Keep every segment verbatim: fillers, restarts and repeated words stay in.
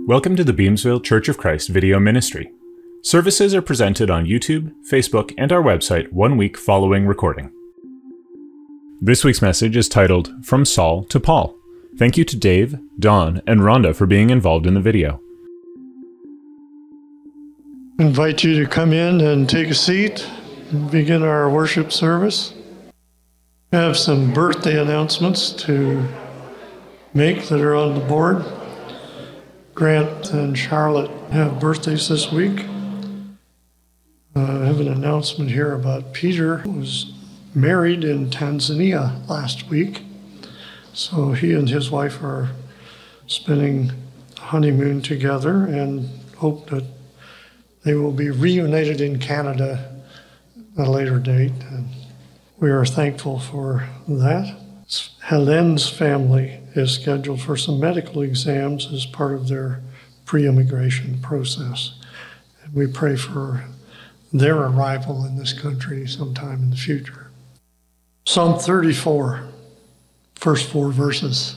Welcome to the Beamsville Church of Christ video ministry. Services are presented on YouTube, Facebook, and our website one week following recording. This week's message is titled, From Saul to Paul. Thank you to Dave, Don, and Rhonda for being involved in the video. I invite you to come in and take a seat and begin our worship service. I have some birthday announcements to make that are on the board. Grant and Charlotte have birthdays this week. Uh, I have an announcement here about Peter, who was married in Tanzania last week. So he and his wife are spending a honeymoon together and hope that they will be reunited in Canada at a later date. And we are thankful for that. Helen's family is scheduled for some medical exams as part of their pre-immigration process. And we pray for their arrival in this country sometime in the future. Psalm thirty-four, first four verses.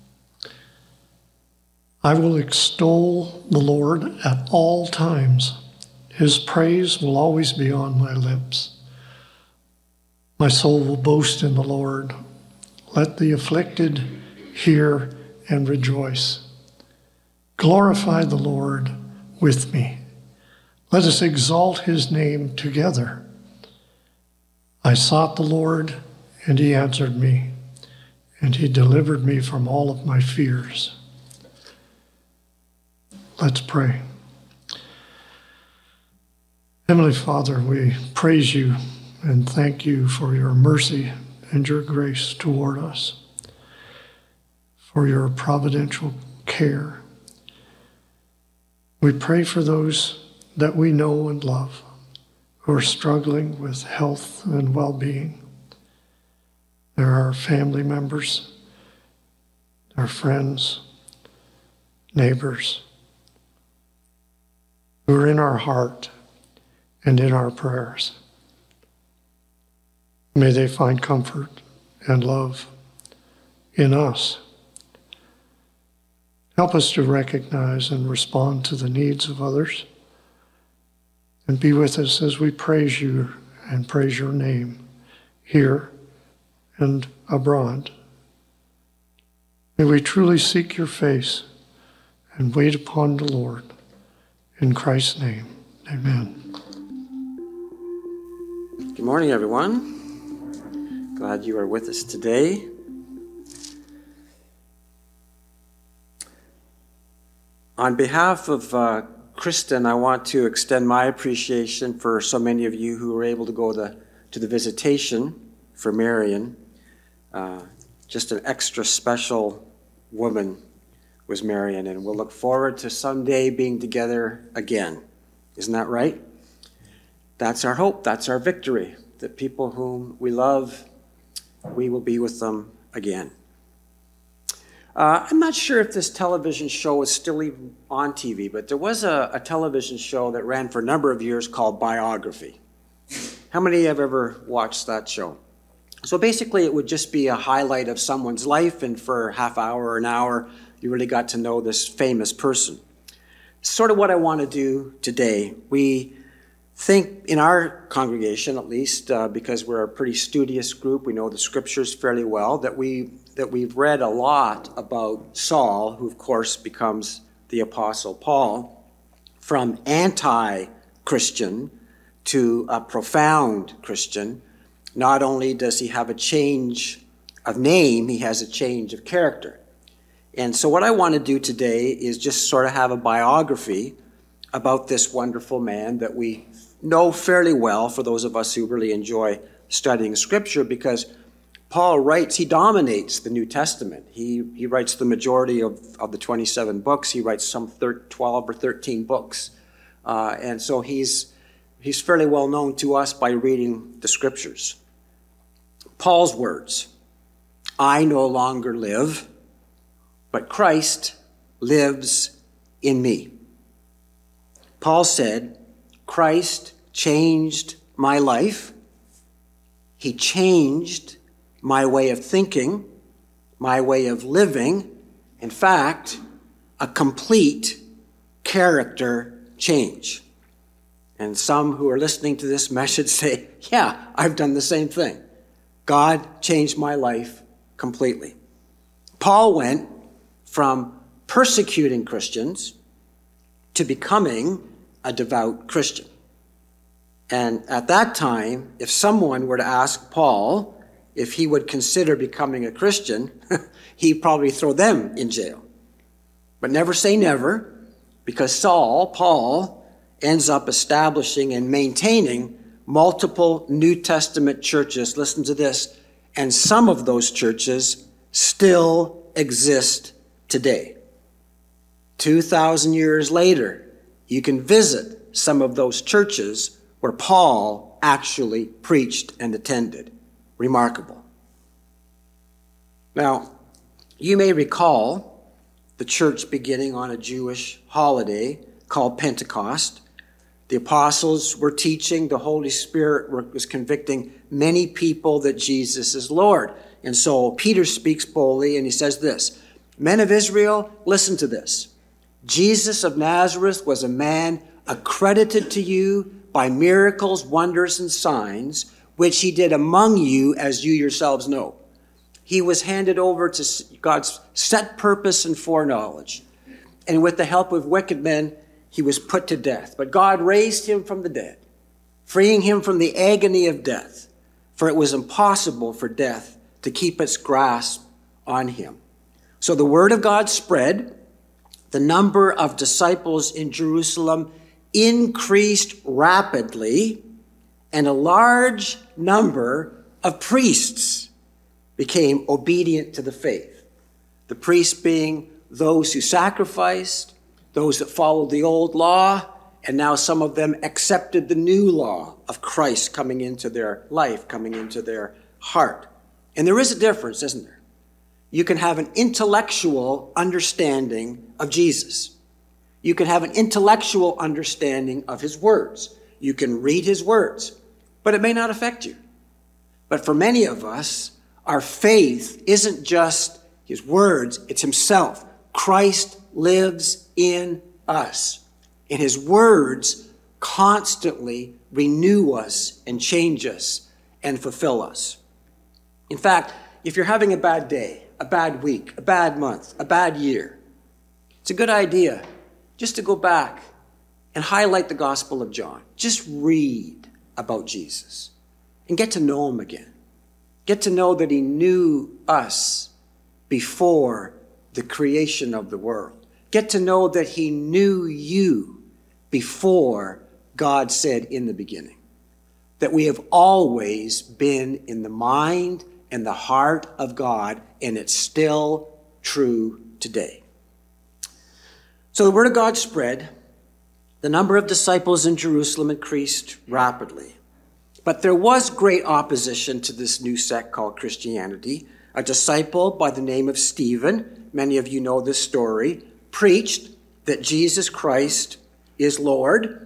I will extol the Lord at all times. His praise will always be on my lips. My soul will boast in the Lord. Let the afflicted hear and rejoice. Glorify the Lord with me. Let us exalt his name together. I sought the Lord, and he answered me, and he delivered me from all of my fears. Let's pray. Heavenly Father, we praise you and thank you for your mercy and your grace toward us, for your providential care. We pray for those that we know and love who are struggling with health and well-being. There are family members, our friends, neighbors who are in our heart and in our prayers. May they find comfort and love in us. Help us to recognize and respond to the needs of others, and be with us as we praise you and praise your name here and abroad. May we truly seek your face and wait upon the Lord. In Christ's name, amen. Good morning, everyone. Glad you are with us today. On behalf of uh, Kristen, I want to extend my appreciation for so many of you who were able to go to, to the visitation for Marion. Uh, just an extra special woman was Marion, and we'll look forward to someday being together again. Isn't that right? That's our hope. That's our victory. That people whom we love, we will be with them again. Uh, I'm not sure if this television show is still even on T V, but there was a, a television show that ran for a number of years called Biography. How many have ever watched that show? So basically it would just be a highlight of someone's life, and for a half hour or an hour, you really got to know this famous person. Sort of what I want to do today. We think in our congregation, at least, uh, because we're a pretty studious group, we know the scriptures fairly well, that we that we've read a lot about Saul, who of course becomes the Apostle Paul, from anti-Christian to a profound Christian. Not only does he have a change of name, he has a change of character. And so what I want to do today is just sort of have a biography about this wonderful man that we know fairly well, for those of us who really enjoy studying Scripture, because Paul writes, he dominates the New Testament. He he writes the majority of, of the twenty-seven books. He writes some twelve or thirteen books. Uh, and so he's he's fairly well known to us by reading the Scriptures. Paul's words, I no longer live, but Christ lives in me. Paul said, Christ changed my life. He changed my way of thinking, my way of living. In fact, a complete character change. And some who are listening to this message say, yeah, I've done the same thing. God changed my life completely. Paul went from persecuting Christians to becoming a devout Christian. And at that time, if someone were to ask Paul if he would consider becoming a Christian, he'd probably throw them in jail. But never say never, because Saul, Paul, ends up establishing and maintaining multiple New Testament churches. Listen to this. And some of those churches still exist today. two thousand years later, you can visit some of those churches where Paul actually preached and attended. Remarkable. Now, you may recall the church beginning on a Jewish holiday called Pentecost. The apostles were teaching, the Holy Spirit was convicting many people that Jesus is Lord. And so Peter speaks boldly and he says this, "Men of Israel, listen to this. Jesus of Nazareth was a man accredited to you by miracles, wonders, and signs, which he did among you, as you yourselves know. He was handed over to God's set purpose and foreknowledge. And with the help of wicked men, he was put to death. But God raised him from the dead, freeing him from the agony of death, for it was impossible for death to keep its grasp on him. So the word of God spread. The number of disciples in Jerusalem increased rapidly, and a large number of priests became obedient to the faith. The priests being those who sacrificed, those that followed the old law, and now some of them accepted the new law of Christ coming into their life, coming into their heart. And there is a difference, isn't there? You can have an intellectual understanding of Jesus. You can have an intellectual understanding of his words. You can read his words, but it may not affect you. But for many of us, our faith isn't just his words, it's himself. Christ lives in us, and his words constantly renew us and change us and fulfill us. In fact, if you're having a bad day, a bad week, a bad month, a bad year, it's a good idea just to go back and highlight the Gospel of John. Just read about Jesus and get to know him again. Get to know that he knew us before the creation of the world. Get to know that he knew you before God said in the beginning. That we have always been in the mind and the heart of God, and it's still true today. So the word of God spread. The number of disciples in Jerusalem increased rapidly. But there was great opposition to this new sect called Christianity. A disciple by the name of Stephen, many of you know this story, preached that Jesus Christ is Lord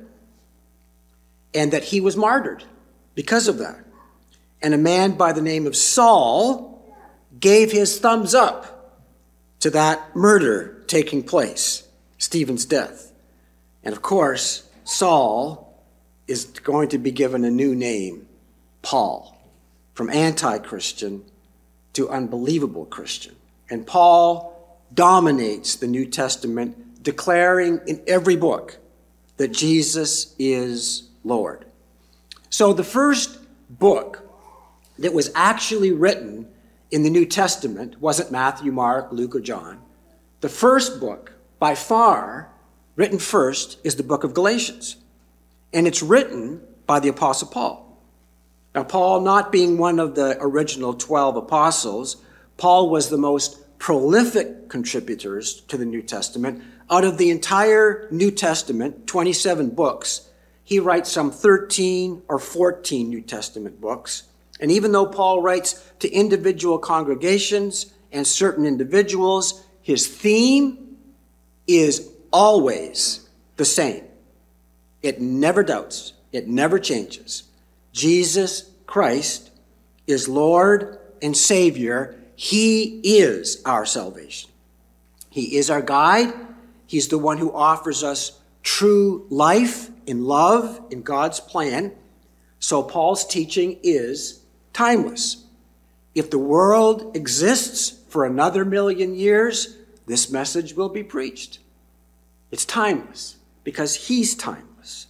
and that he was martyred because of that. And a man by the name of Saul gave his thumbs up to that murder taking place, Stephen's death. And of course, Saul is going to be given a new name, Paul, from anti-Christian to unbelievable Christian. And Paul dominates the New Testament, declaring in every book that Jesus is Lord. So the first book that was actually written in the New Testament wasn't Matthew, Mark, Luke, or John. The first book, by far, written first, is the book of Galatians. And it's written by the Apostle Paul. Now, Paul, not being one of the original twelve apostles, Paul was the most prolific contributors to the New Testament. Out of the entire New Testament, twenty-seven books, he writes some thirteen or fourteen New Testament books. And even though Paul writes to individual congregations and certain individuals, his theme is always the same. It never doubts. It never changes. Jesus Christ is Lord and Savior. He is our salvation. He is our guide. He's the one who offers us true life in love in God's plan. So Paul's teaching is timeless. If the world exists for another million years, this message will be preached. It's timeless because he's timeless.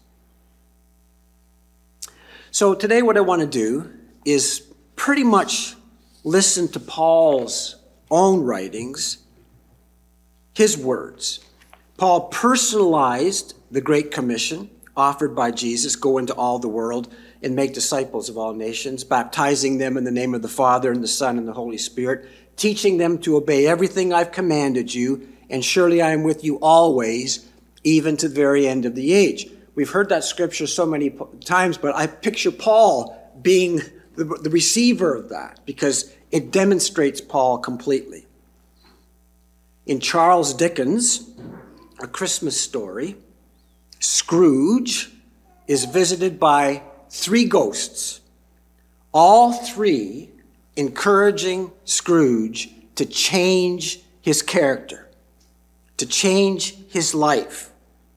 So today what I want to do is pretty much listen to Paul's own writings, his words. Paul personalized the Great Commission offered by Jesus, go into all the world and make disciples of all nations, baptizing them in the name of the Father and the Son and the Holy Spirit, teaching them to obey everything I've commanded you, and surely I am with you always, even to the very end of the age. We've heard that scripture so many times, but I picture Paul being the, the receiver of that because it demonstrates Paul completely. In Charles Dickens' A Christmas Story, Scrooge is visited by three ghosts, all three encouraging Scrooge to change his character, to change his life.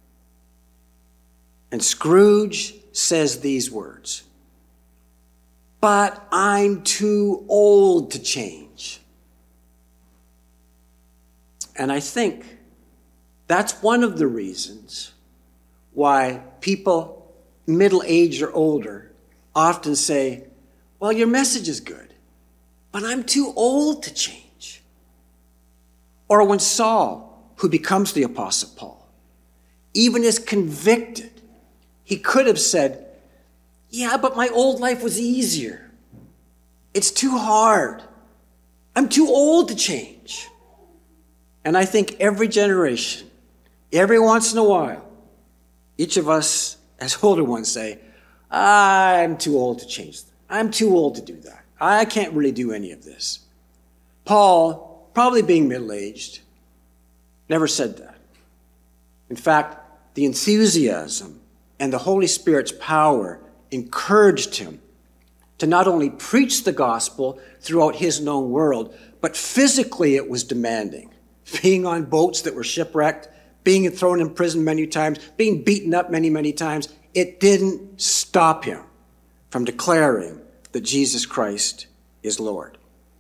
And Scrooge says these words, "But I'm too old to change." And I think that's one of the reasons why people middle age or older often say, well, your message is good, but I'm too old to change. Or when Saul, who becomes the Apostle Paul, even is convicted, he could have said, yeah, but my old life was easier. It's too hard. I'm too old to change. And I think every generation, every once in a while, each of us as older ones say, I'm too old to change. I'm too old to do that. I can't really do any of this. Paul, probably being middle-aged, never said that. In fact, the enthusiasm and the Holy Spirit's power encouraged him to not only preach the gospel throughout his known world, but physically it was demanding. Being on boats that were shipwrecked, being thrown in prison many times, being beaten up many, many times, it didn't stop him from declaring that Jesus Christ is Lord.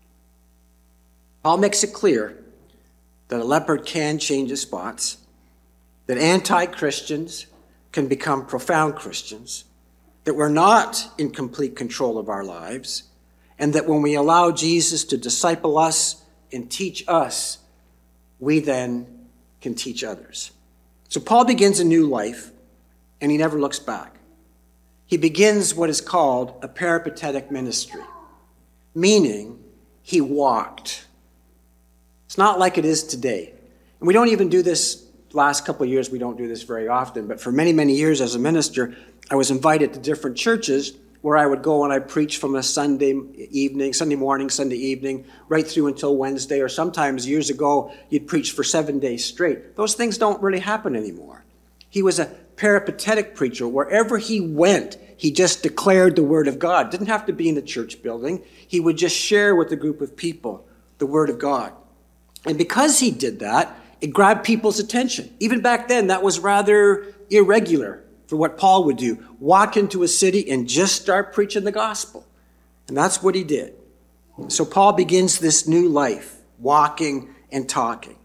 Paul makes it clear that a leopard can change his spots, that anti-Christians can become profound Christians, that we're not in complete control of our lives, and that when we allow Jesus to disciple us and teach us, we then can teach others. So Paul begins a new life, and he never looks back. He begins what is called a peripatetic ministry, meaning he walked. It's not like it is today. And we don't even do this, last couple of years, we don't do this very often, but for many, many years as a minister, I was invited to different churches where I would go and I'd preach from a Sunday evening, Sunday morning, Sunday evening, right through until Wednesday, or sometimes years ago, you'd preach for seven days straight. Those things don't really happen anymore. He was a peripatetic preacher. Wherever he went, he just declared the word of God. Didn't have to be in the church building. He would just share with a group of people the word of God. And because he did that, it grabbed people's attention. Even back then, that was rather irregular for what Paul would do. Walk into a city and just start preaching the gospel. And that's what he did. So Paul begins this new life, walking and talking.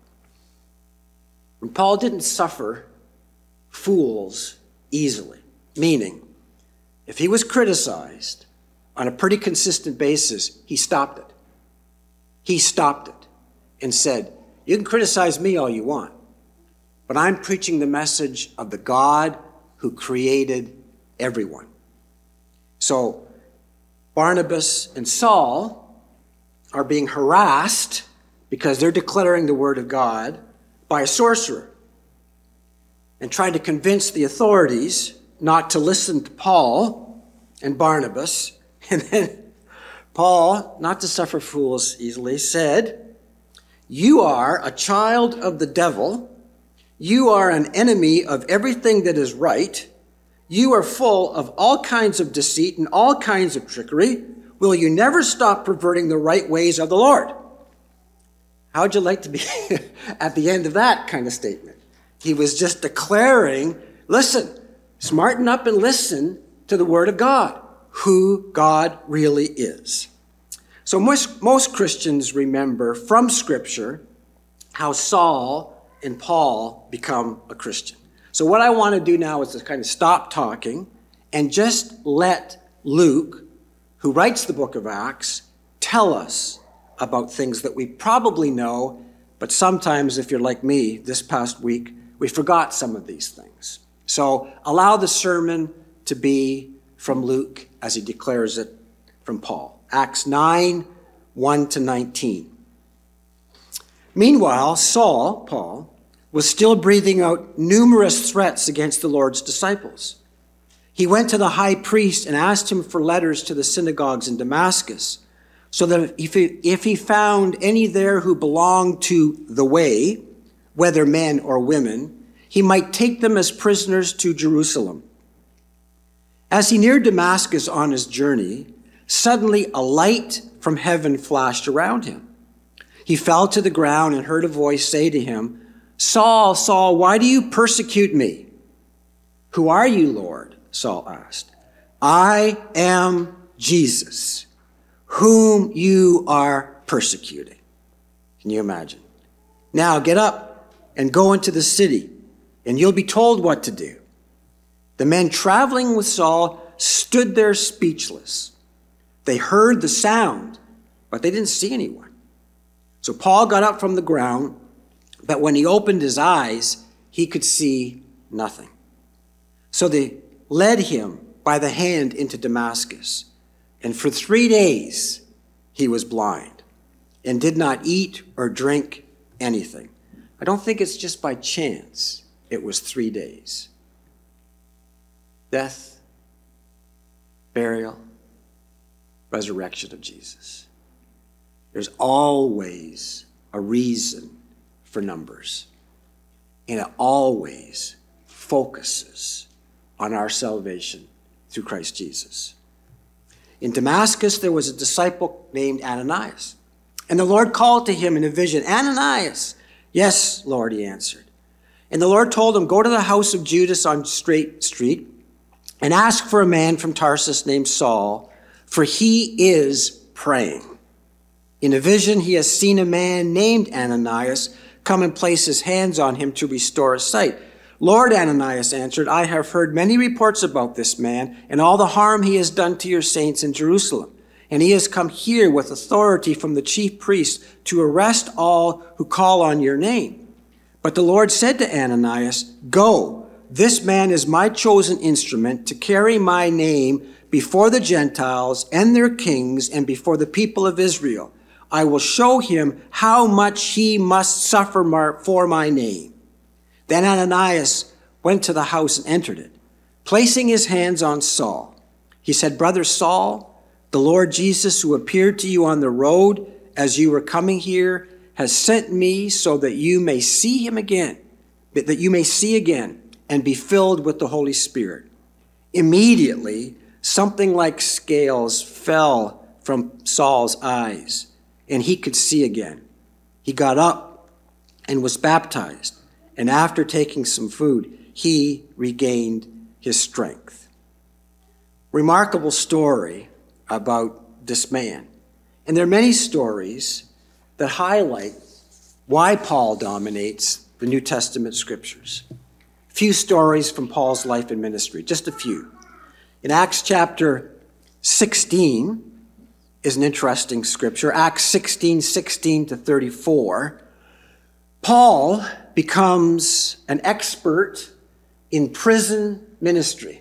And Paul didn't suffer fools easily. Meaning, if he was criticized on a pretty consistent basis, he stopped it. He stopped it and said, you can criticize me all you want, but I'm preaching the message of the God who created everyone. So Barnabas and Saul are being harassed because they're declaring the word of God by a sorcerer and trying to convince the authorities not to listen to Paul and Barnabas. And then Paul, not to suffer fools easily, said, you are a child of the devil. You are an enemy of everything that is right. You are full of all kinds of deceit and all kinds of trickery. Will you never stop perverting the right ways of the Lord? How'd you like to be at the end of that kind of statement? He was just declaring, listen, smarten up and listen to the word of God, who God really is. So most, most Christians remember from Scripture how Saul and Paul become a Christian. So what I want to do now is to kind of stop talking and just let Luke, who writes the book of Acts, tell us about things that we probably know, but sometimes, if you're like me, this past week, we forgot some of these things. So allow the sermon to be from Luke as he declares it from Paul. Acts nine, one to nineteen. Meanwhile, Saul, Paul, was still breathing out numerous threats against the Lord's disciples. He went to the high priest and asked him for letters to the synagogues in Damascus, so that if he, if he found any there who belonged to the way, whether men or women, he might take them as prisoners to Jerusalem. As he neared Damascus on his journey, suddenly a light from heaven flashed around him. He fell to the ground and heard a voice say to him, "Saul, Saul, why do you persecute me?" "Who are you, Lord?" Saul asked. "I am Jesus, whom you are persecuting." Can you imagine? "Now get up and go into the city, and you'll be told what to do." The men traveling with Saul stood there speechless. They heard the sound, but they didn't see anyone. So Paul got up from the ground, but when he opened his eyes, he could see nothing. So they led him by the hand into Damascus, and for three days he was blind and did not eat or drink anything. I don't think it's just by chance it was three days. Death, burial, resurrection of Jesus. There's always a reason for numbers, and it always focuses on our salvation through Christ Jesus. In Damascus, there was a disciple named Ananias, and the Lord called to him in a vision, "Ananias." "Yes, Lord," he answered. And the Lord told him, "Go to the house of Judas on Straight Street and ask for a man from Tarsus named Saul, for he is praying. In a vision, he has seen a man named Ananias come and place his hands on him to restore his sight." "Lord," Ananias answered, "I have heard many reports about this man and all the harm he has done to your saints in Jerusalem. And he has come here with authority from the chief priests to arrest all who call on your name." But the Lord said to Ananias, "Go, this man is my chosen instrument to carry my name before the Gentiles and their kings and before the people of Israel. I will show him how much he must suffer for my name." Then Ananias went to the house and entered it. Placing his hands on Saul, he said, "Brother Saul, the Lord Jesus, who appeared to you on the road as you were coming here, has sent me so that you may see him again, that you may see again and be filled with the Holy Spirit." Immediately, something like scales fell from Saul's eyes, and he could see again. He got up and was baptized, and after taking some food, he regained his strength. Remarkable story about this man. And there are many stories that highlight why Paul dominates the New Testament scriptures. Few stories from Paul's life and ministry, just a few. In Acts chapter sixteen is an interesting scripture. Acts sixteen, sixteen to thirty-four. Paul becomes an expert in prison ministry.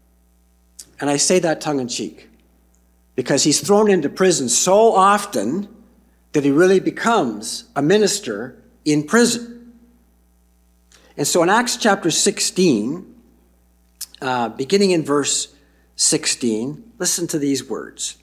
And I say that tongue in cheek because he's thrown into prison so often that he really becomes a minister in prison. And so in Acts chapter sixteen, uh, beginning in verse sixteen, listen to these words.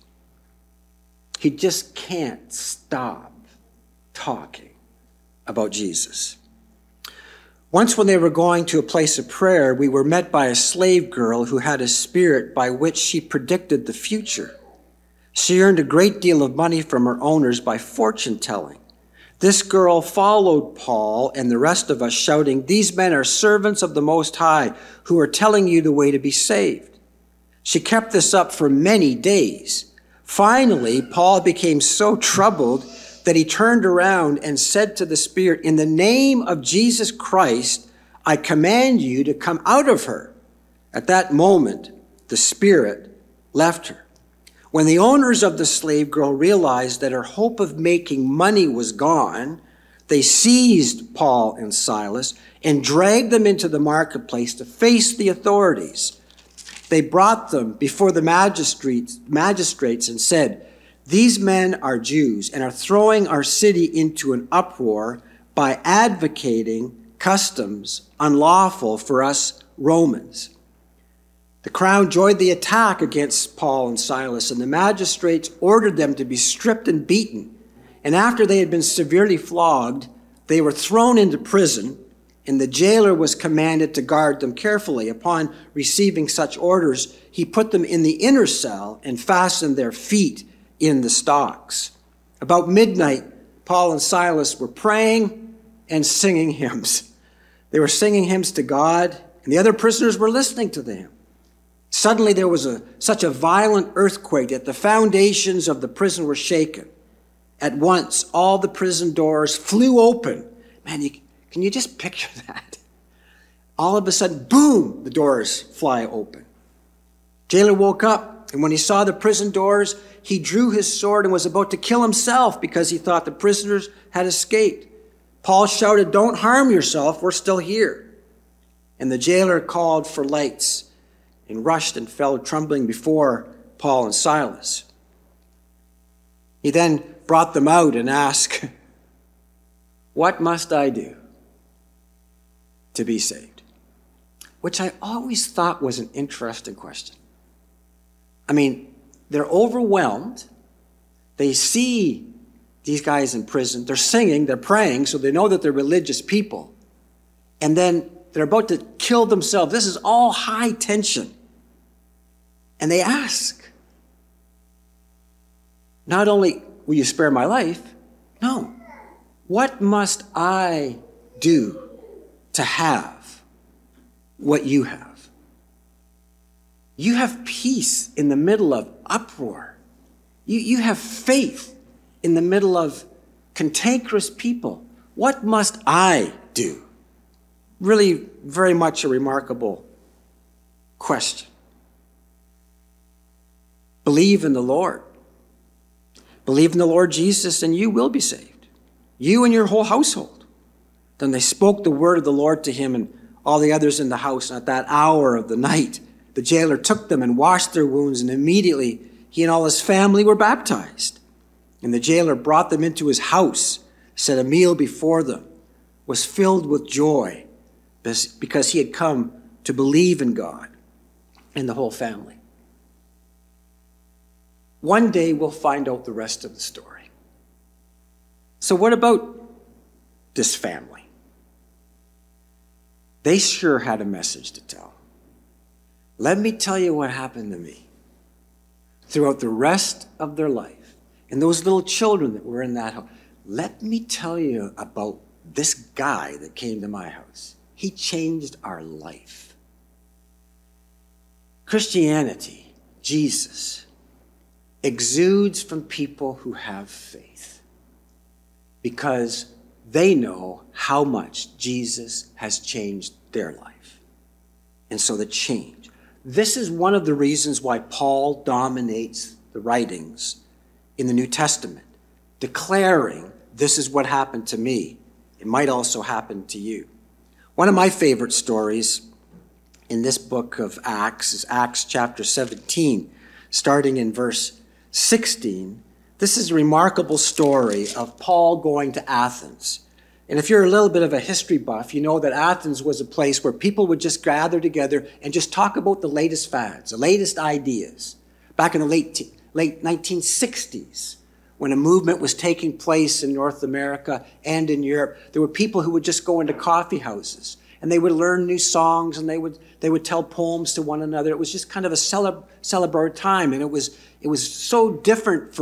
He just can't stop talking about Jesus. "Once when they were going to a place of prayer, we were met by a slave girl who had a spirit by which she predicted the future. She earned a great deal of money from her owners by fortune telling. This girl followed Paul and the rest of us, shouting, "These men are servants of the Most High who are telling you the way to be saved." She kept this up for many days. Finally, Paul became so troubled that he turned around and said to the spirit, "In the name of Jesus Christ, I command you to come out of her." At that moment, the spirit left her. When the owners of the slave girl realized that her hope of making money was gone, they seized Paul and Silas and dragged them into the marketplace to face the authorities. They brought them before the magistrates, magistrates and said, "These men are Jews and are throwing our city into an uproar by advocating customs unlawful for us Romans." The crowd joined the attack against Paul and Silas, and the magistrates ordered them to be stripped and beaten. And after they had been severely flogged, they were thrown into prison, and the jailer was commanded to guard them carefully. Upon receiving such orders, he put them in the inner cell and fastened their feet in the stocks. About midnight, Paul and Silas were praying and singing hymns. They were singing hymns to God, and the other prisoners were listening to them. Suddenly there was a, such a violent earthquake that the foundations of the prison were shaken. At once, all the prison doors flew open. Man, you, can you just picture that? All of a sudden, boom, the doors fly open. Jailer woke up, and when he saw the prison doors, he drew his sword and was about to kill himself because he thought the prisoners had escaped. Paul shouted, "Don't harm yourself, we're still here." And the jailer called for lights and rushed and fell trembling before Paul and Silas. He then brought them out and asked, "What must I do to be saved?" Which I always thought was an interesting question. I mean, they're overwhelmed. They see these guys in prison. They're singing, they're praying, so they know that they're religious people. And then they're about to kill themselves. This is all high tension. And they ask, not only, "Will you spare my life?" No. "What must I do to have what you have?" You have peace in the middle of uproar. You, you have faith in the middle of cantankerous people. What must I do? Really, very much a remarkable question. Believe in the Lord. Believe in the Lord Jesus and you will be saved. You and your whole household. Then they spoke the word of the Lord to him and all the others in the house. And at that hour of the night, the jailer took them and washed their wounds, and immediately he and all his family were baptized. And the jailer brought them into his house, set a meal before them, was filled with joy because he had come to believe in God and the whole family. One day we'll find out the rest of the story. So what about this family? They sure had a message to tell. Let me tell you what happened to me. Throughout the rest of their life, and those little children that were in that house, let me tell you about this guy that came to my house. He changed our life. Christianity, Jesus, exudes from people who have faith because they know how much Jesus has changed their life. And so the change. This is one of the reasons why Paul dominates the writings in the New Testament, declaring, "This is what happened to me. It might also happen to you." One of my favorite stories in this book of Acts is Acts chapter seventeen, starting in verse sixteen. This is a remarkable story of Paul going to Athens. And if you're a little bit of a history buff, you know that Athens was a place where people would just gather together and just talk about the latest fads, the latest ideas. Back in the late, late nineteen sixties, when a movement was taking place in North America and in Europe, there were people who would just go into coffee houses and they would learn new songs and they would they would tell poems to one another. It was just kind of a celeb, celebratory time, and it was it was so different for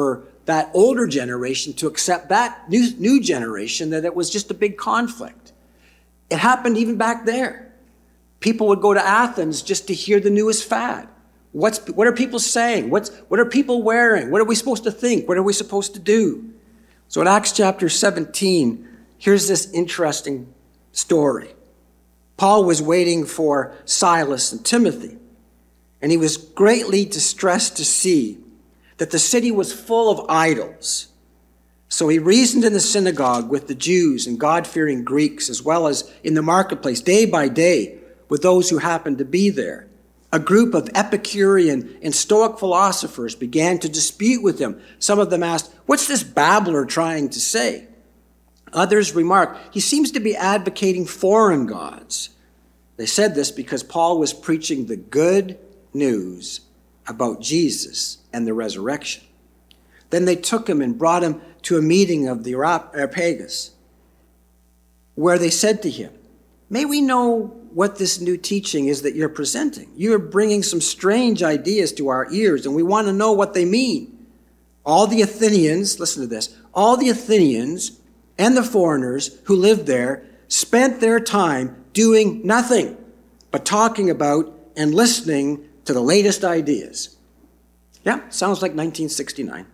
that older generation to accept that new, new generation, that it was just a big conflict. It happened even back there. People would go to Athens just to hear the newest fad. What's, what are people saying? What's, what are people wearing? What are we supposed to think? What are we supposed to do? So in Acts chapter seventeen, here's this interesting story. Paul was waiting for Silas and Timothy, and he was greatly distressed to see that the city was full of idols. So he reasoned in the synagogue with the Jews and God-fearing Greeks, as well as in the marketplace, day by day, with those who happened to be there. A group of Epicurean and Stoic philosophers began to dispute with him. Some of them asked, "What's this babbler trying to say?" Others remarked, "He seems to be advocating foreign gods." They said this because Paul was preaching the good news about Jesus and the resurrection. Then they took him and brought him to a meeting of the Areopagus, where they said to him, "May we know what this new teaching is that you're presenting? You're bringing some strange ideas to our ears, and we want to know what they mean." All the Athenians, listen to this, all the Athenians and the foreigners who lived there spent their time doing nothing but talking about and listening to the latest ideas. Yeah, sounds like nineteen sixty-nine.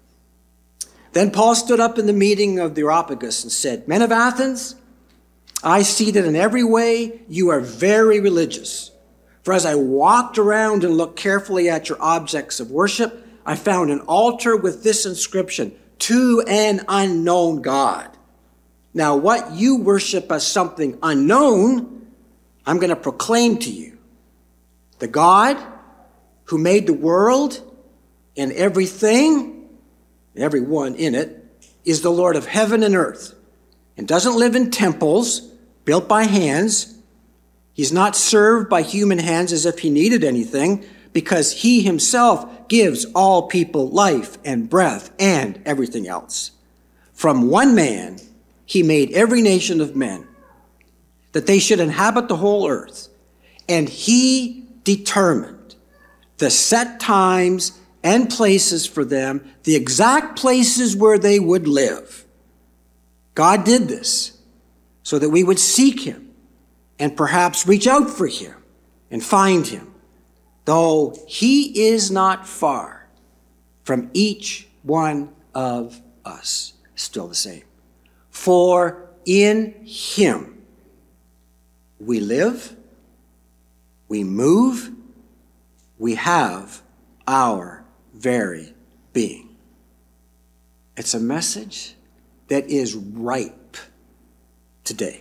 Then Paul stood up in the meeting of the Areopagus and said, "Men of Athens, I see that in every way you are very religious. For as I walked around and looked carefully at your objects of worship, I found an altar with this inscription, 'To an unknown God.' Now what you worship as something unknown, I'm going to proclaim to you. The God who made the world and everything, everyone in it, is the Lord of heaven and earth, and doesn't live in temples built by hands. He's not served by human hands as if he needed anything, because he himself gives all people life and breath and everything else. From one man, he made every nation of men, that they should inhabit the whole earth. And he determined the set times and places for them, the exact places where they would live. God did this so that we would seek him and perhaps reach out for him and find him, though he is not far from each one of us, still the same. For in him we live, we move, we have our very being. It's a message that is ripe today.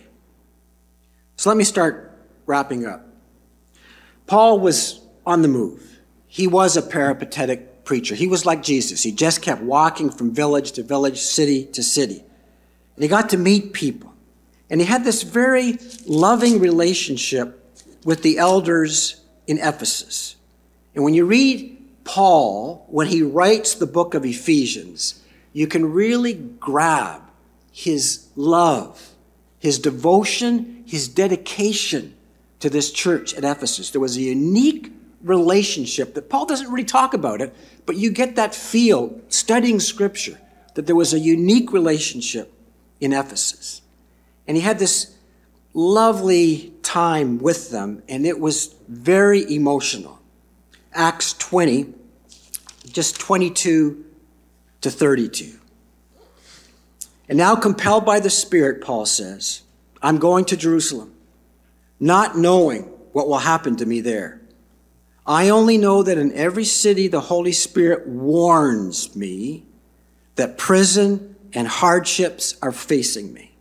So let me start wrapping up. Paul was on the move. He was a peripatetic preacher. He was like Jesus. He just kept walking from village to village, city to city. And he got to meet people. And he had this very loving relationship with the elders in Ephesus. And when you read Paul, when he writes the book of Ephesians, you can really grab his love, his devotion, his dedication to this church at Ephesus. There was a unique relationship that Paul doesn't really talk about it, but you get that feel studying Scripture, that there was a unique relationship in Ephesus. And he had this lovely time with them, and it was very emotional. Acts twenty, just twenty-two to thirty-two. And now, compelled by the Spirit, Paul says, I'm going to Jerusalem, not knowing what will happen to me there. I only know that in every city the Holy Spirit warns me that prison and hardships are facing me.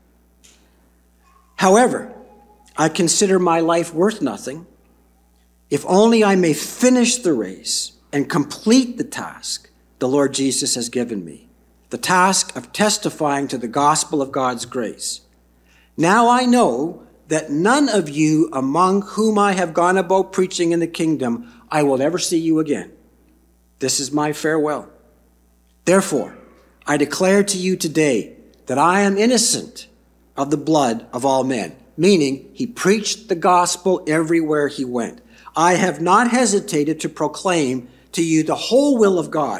However, I consider my life worth nothing, if only I may finish the race and complete the task the Lord Jesus has given me, the task of testifying to the gospel of God's grace. Now I know that none of you among whom I have gone about preaching in the kingdom, I will ever see you again. This is my farewell. Therefore, I declare to you today that I am innocent of the blood of all men, meaning he preached the gospel everywhere he went. I have not hesitated to proclaim to you the whole will of God.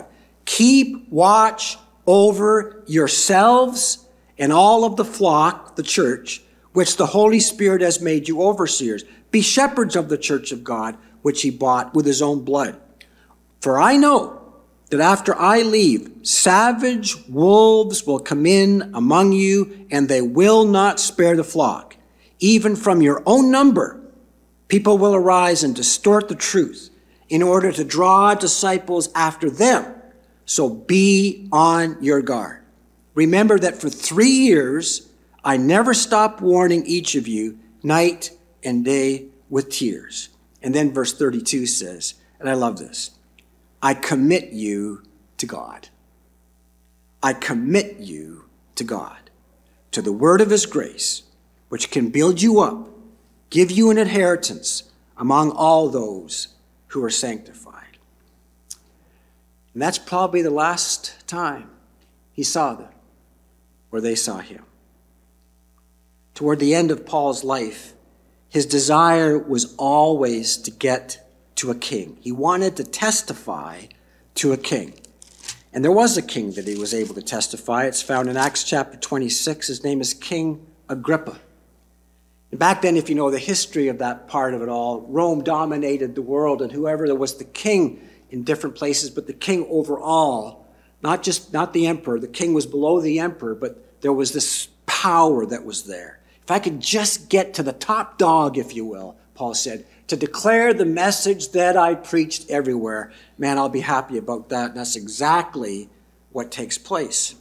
Keep watch over yourselves and all of the flock, the church, which the Holy Spirit has made you overseers. Be shepherds of the church of God, which he bought with his own blood. For I know that after I leave, savage wolves will come in among you, and they will not spare the flock. Even from your own number, people will arise and distort the truth in order to draw disciples after them. So be on your guard. Remember that for three years, I never stopped warning each of you night and day with tears. And then verse thirty-two says, and I love this, I commit you to God. I commit you to God, to the word of his grace, which can build you up, give you an inheritance among all those who are sanctified. And that's probably the last time he saw them, or they saw him. Toward the end of Paul's life, his desire was always to get to a king. He wanted to testify to a king. And there was a king that he was able to testify. It's found in Acts chapter twenty-six. His name is King Agrippa. And back then, if you know the history of that part of it all, Rome dominated the world, and whoever there was the king in different places, but the king overall, not just, not the emperor, the king was below the emperor, but there was this power that was there. If I could just get to the top dog, if you will, Paul said, to declare the message that I preached everywhere, man, I'll be happy about that. And that's exactly what takes place.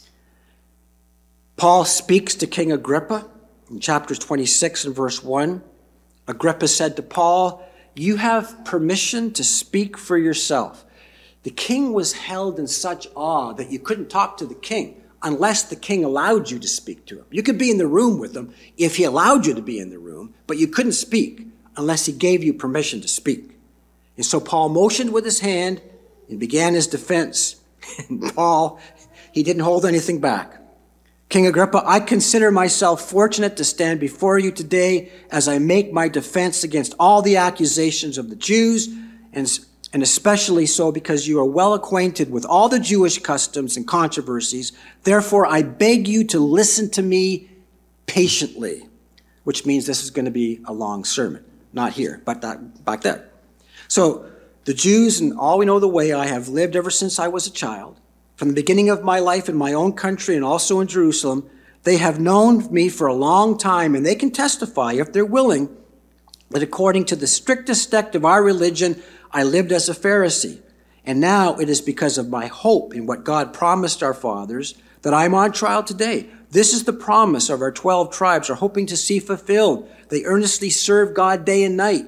Paul speaks to King Agrippa in chapters twenty-six and verse one. Agrippa said to Paul, you have permission to speak for yourself. The king was held in such awe that you couldn't talk to the king unless the king allowed you to speak to him. You could be in the room with him if he allowed you to be in the room, but you couldn't speak unless he gave you permission to speak. And so Paul motioned with his hand and began his defense. And Paul, he didn't hold anything back. King Agrippa, I consider myself fortunate to stand before you today as I make my defense against all the accusations of the Jews, and, and especially so because you are well acquainted with all the Jewish customs and controversies. Therefore, I beg you to listen to me patiently, which means this is going to be a long sermon. Not here, but that, back there. So the Jews, and all we know the way I have lived ever since I was a child, from the beginning of my life in my own country and also in Jerusalem, they have known me for a long time, and they can testify, if they're willing, that according to the strictest sect of our religion, I lived as a Pharisee. And now it is because of my hope in what God promised our fathers that I'm on trial today. This is the promise of our twelve tribes are hoping to see fulfilled. They earnestly serve God day and night.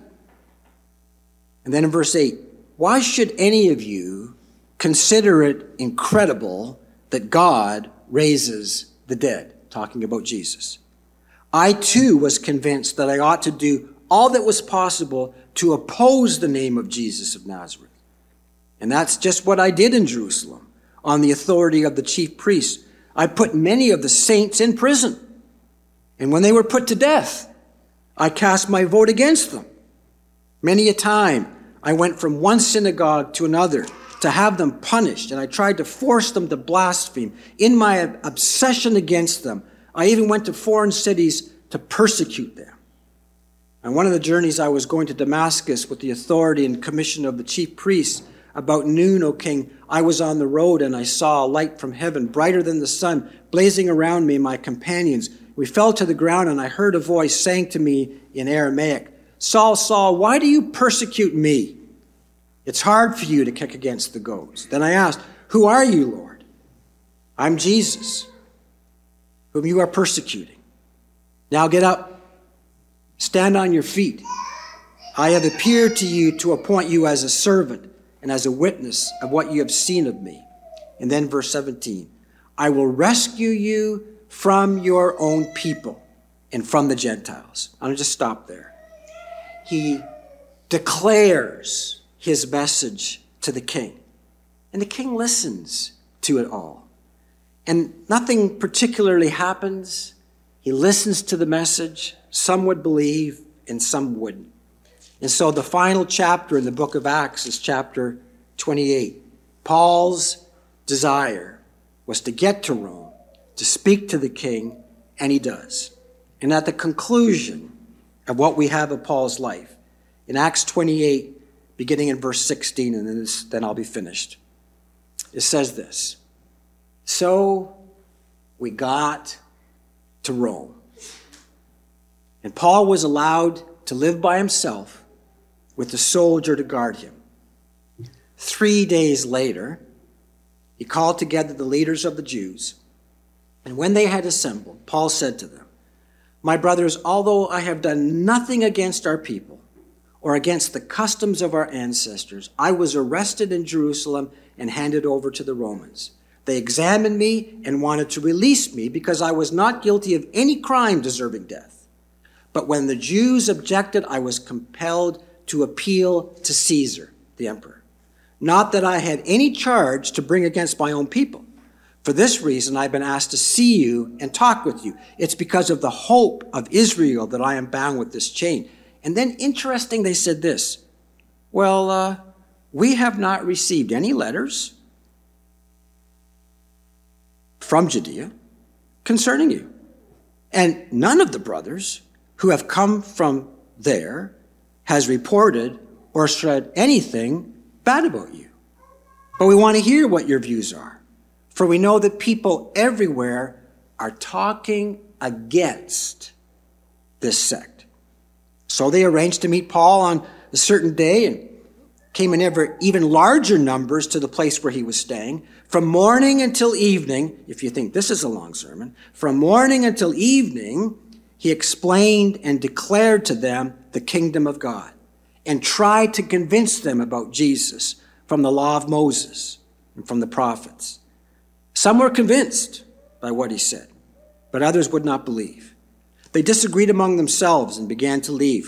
And then in verse eight, why should any of you consider it incredible that God raises the dead? Talking about Jesus. I too was convinced that I ought to do all that was possible to oppose the name of Jesus of Nazareth. And that's just what I did in Jerusalem on the authority of the chief priests. I put many of the saints in prison. And when they were put to death, I cast my vote against them. Many a time I went from one synagogue to another to have them punished, and I tried to force them to blaspheme. In my obsession against them, I even went to foreign cities to persecute them. And one of the journeys I was going to Damascus with the authority and commission of the chief priests, about noon, O king, I was on the road and I saw a light from heaven, brighter than the sun, blazing around me and my companions. We fell to the ground and I heard a voice saying to me in Aramaic, Saul, Saul, why do you persecute me? It's hard for you to kick against the goads. Then I asked, who are you, Lord? I'm Jesus, whom you are persecuting. Now get up, stand on your feet. I have appeared to you to appoint you as a servant and as a witness of what you have seen of me. And then verse seventeen, I will rescue you from your own people and from the Gentiles. I'm going to just stop there. He declares his message to the king. And the king listens to it all. And nothing particularly happens. He listens to the message. Some would believe and some wouldn't. And so the final chapter in the book of Acts is chapter twenty-eight. Paul's desire was to get to Rome, to speak to the king, and he does. And at the conclusion of what we have of Paul's life, in Acts twenty-eight, beginning in verse sixteen, and then, this, then I'll be finished, it says this: so we got to Rome. And Paul was allowed to live by himself with a soldier to guard him. Three days later, he called together the leaders of the Jews, and when they had assembled, Paul said to them, "My brothers, although I have done nothing against our people or against the customs of our ancestors, I was arrested in Jerusalem and handed over to the Romans. They examined me and wanted to release me because I was not guilty of any crime deserving death. But when the Jews objected, I was compelled to appeal to Caesar, the emperor. Not that I had any charge to bring against my own people. For this reason, I've been asked to see you and talk with you. It's because of the hope of Israel that I am bound with this chain." And then, interesting, they said this: well, uh, we have not received any letters from Judea concerning you. And none of the brothers who have come from there has reported or said anything bad about you. But we want to hear what your views are. For we know that people everywhere are talking against this sect. So they arranged to meet Paul on a certain day and came in ever even larger numbers to the place where he was staying. From morning until evening, if you think this is a long sermon, from morning until evening, he explained and declared to them the kingdom of God and tried to convince them about Jesus from the law of Moses and from the prophets. Some were convinced by what he said, but others would not believe. They disagreed among themselves and began to leave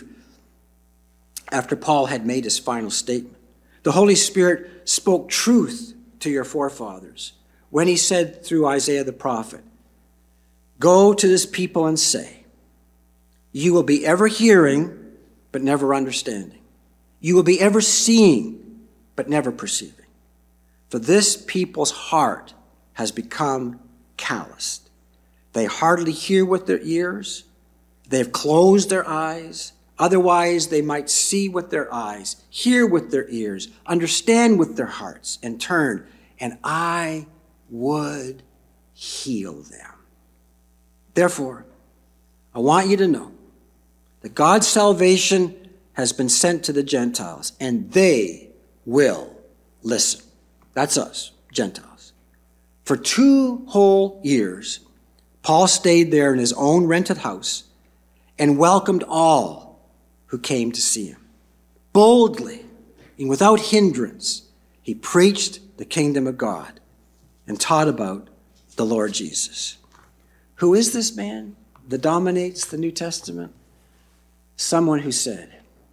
after Paul had made his final statement. The Holy Spirit spoke truth to your forefathers when he said through Isaiah the prophet, "Go to this people and say, you will be ever hearing, but never understanding. You will be ever seeing, but never perceiving. For this people's heart has become calloused. They hardly hear with their ears. They have closed their eyes. Otherwise, they might see with their eyes, hear with their ears, understand with their hearts, and turn, and I would heal them." Therefore, I want you to know that God's salvation has been sent to the Gentiles, and they will listen. That's us, Gentiles. For two whole years, Paul stayed there in his own rented house and welcomed all who came to see him. Boldly and without hindrance, he preached the kingdom of God and taught about the Lord Jesus. Who is this man that dominates the New Testament? Someone who said,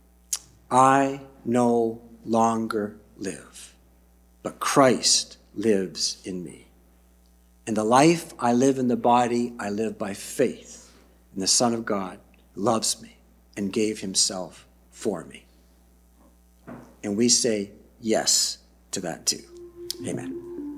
"I no longer live, but Christ lives in me. And the life I live in the body, I live by faith in the Son of God who loves me and gave himself for me." And we say yes to that too. Amen.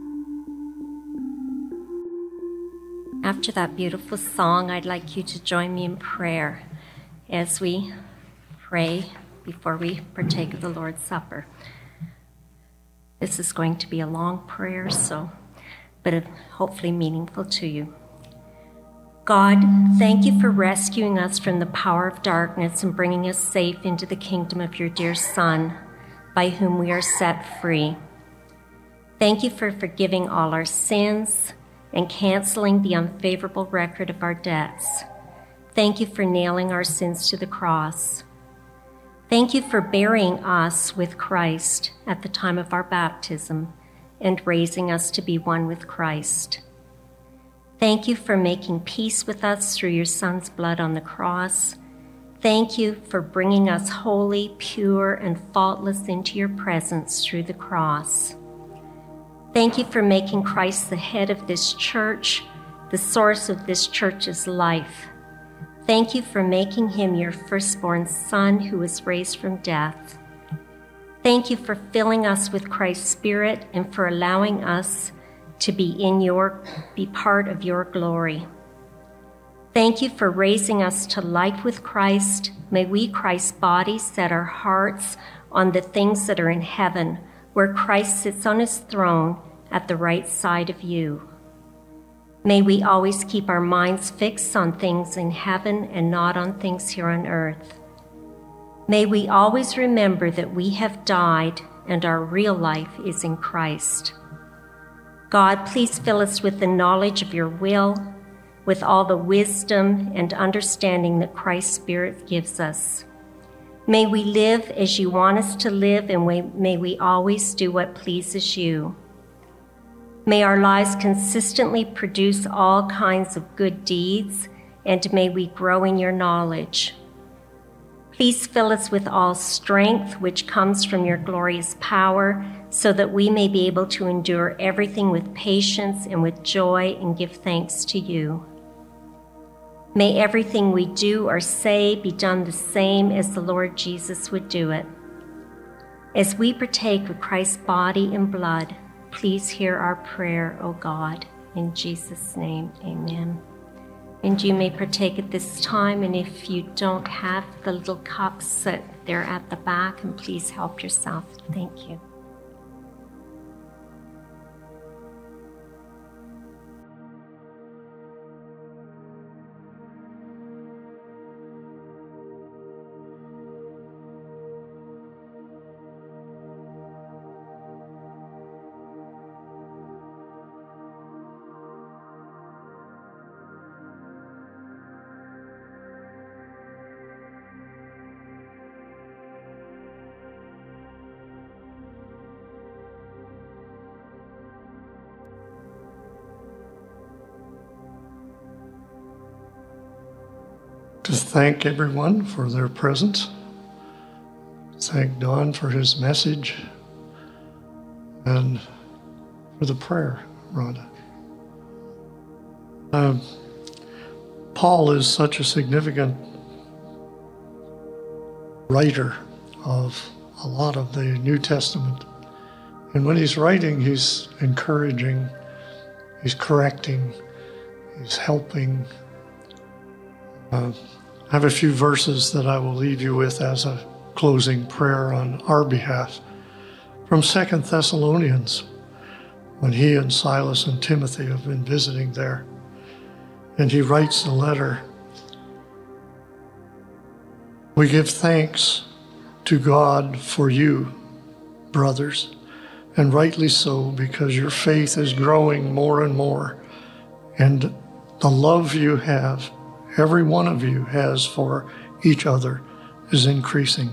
After that beautiful song, I'd like you to join me in prayer as we pray before we partake of the Lord's Supper. This is going to be a long prayer, so, but hopefully meaningful to you. God, thank you for rescuing us from the power of darkness and bringing us safe into the kingdom of your dear Son, by whom we are set free. Thank you for forgiving all our sins and canceling the unfavorable record of our debts. Thank you for nailing our sins to the cross. Thank you for burying us with Christ at the time of our baptism and raising us to be one with Christ. Thank you for making peace with us through your Son's blood on the cross. Thank you for bringing us holy, pure, and faultless into your presence through the cross. Thank you for making Christ the head of this church, the source of this church's life. Thank you for making him your firstborn Son who was raised from death. Thank you for filling us with Christ's Spirit and for allowing us to be in your, be part of your glory. Thank you for raising us to life with Christ. May we, Christ's body, set our hearts on the things that are in heaven, where Christ sits on his throne at the right side of you. May we always keep our minds fixed on things in heaven and not on things here on earth. May we always remember that we have died and our real life is in Christ. God, please fill us with the knowledge of your will, with all the wisdom and understanding that Christ's Spirit gives us. May we live as you want us to live, and may we always do what pleases you. May our lives consistently produce all kinds of good deeds, and may we grow in your knowledge. Please fill us with all strength which comes from your glorious power, so that we may be able to endure everything with patience and with joy and give thanks to you. May everything we do or say be done the same as the Lord Jesus would do it. As we partake of Christ's body and blood, please hear our prayer, O God. In Jesus' name, amen. And you may partake at this time, and if you don't have the little cups, that they're at the back, and please help yourself. Thank you. To thank everyone for their presence. Thank Don for his message and for the prayer, Rhonda. Uh, Paul is such a significant writer of a lot of the New Testament. And when he's writing, he's encouraging, he's correcting, he's helping. Uh, I have a few verses that I will leave you with as a closing prayer on our behalf. From Second Thessalonians, when he and Silas and Timothy have been visiting there. And he writes a letter. We give thanks to God for you, brothers, and rightly so, because your faith is growing more and more, and the love you have, every one of you has for each other, is increasing.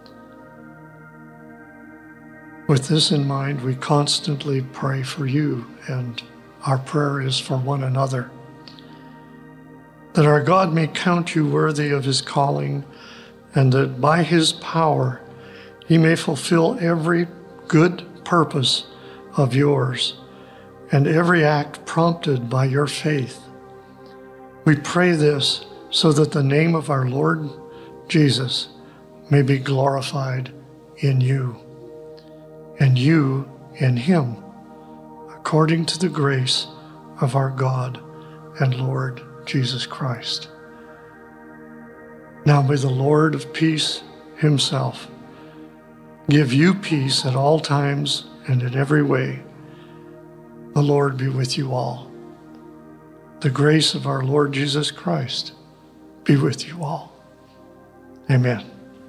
With this in mind, we constantly pray for you, and our prayer is for one another, that our God may count you worthy of his calling, and that by his power he may fulfill every good purpose of yours and every act prompted by your faith. We pray this so that the name of our Lord Jesus may be glorified in you, and you in him, according to the grace of our God and Lord Jesus Christ. Now may the Lord of peace himself give you peace at all times and in every way. The Lord be with you all. The grace of our Lord Jesus Christ be with you all. Amen.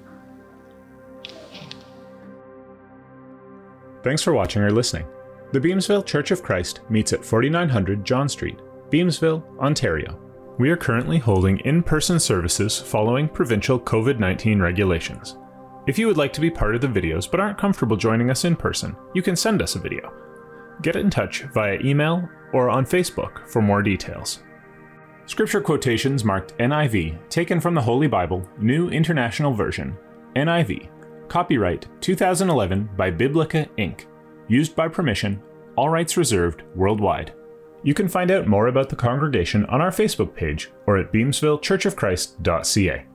Thanks for watching or listening. The Beamsville Church of Christ meets at forty-nine hundred John Street, Beamsville, Ontario. We are currently holding in-person services following provincial COVID nineteen regulations. If you would like to be part of the videos but aren't comfortable joining us in person, you can send us a video. Get in touch via email or on Facebook for more details. Scripture quotations marked N I V, taken from the Holy Bible, New International Version, N I V, copyright two thousand eleven by Biblica Incorporated, used by permission, all rights reserved worldwide. You can find out more about the congregation on our Facebook page or at beamsville church of christ dot c a.